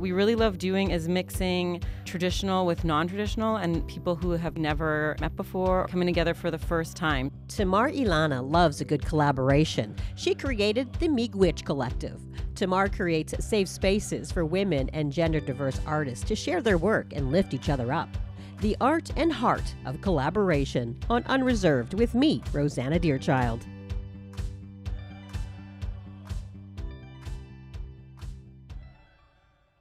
we really love doing is mixing traditional with non-traditional and people who have never met before coming together for the first time. Tamar Ilana loves a good collaboration. She created the Miigwech Collective. Tamar creates safe spaces for women and gender-diverse artists to share their work and lift each other up. The art and heart of collaboration on Unreserved with me, Rosanna Deerchild.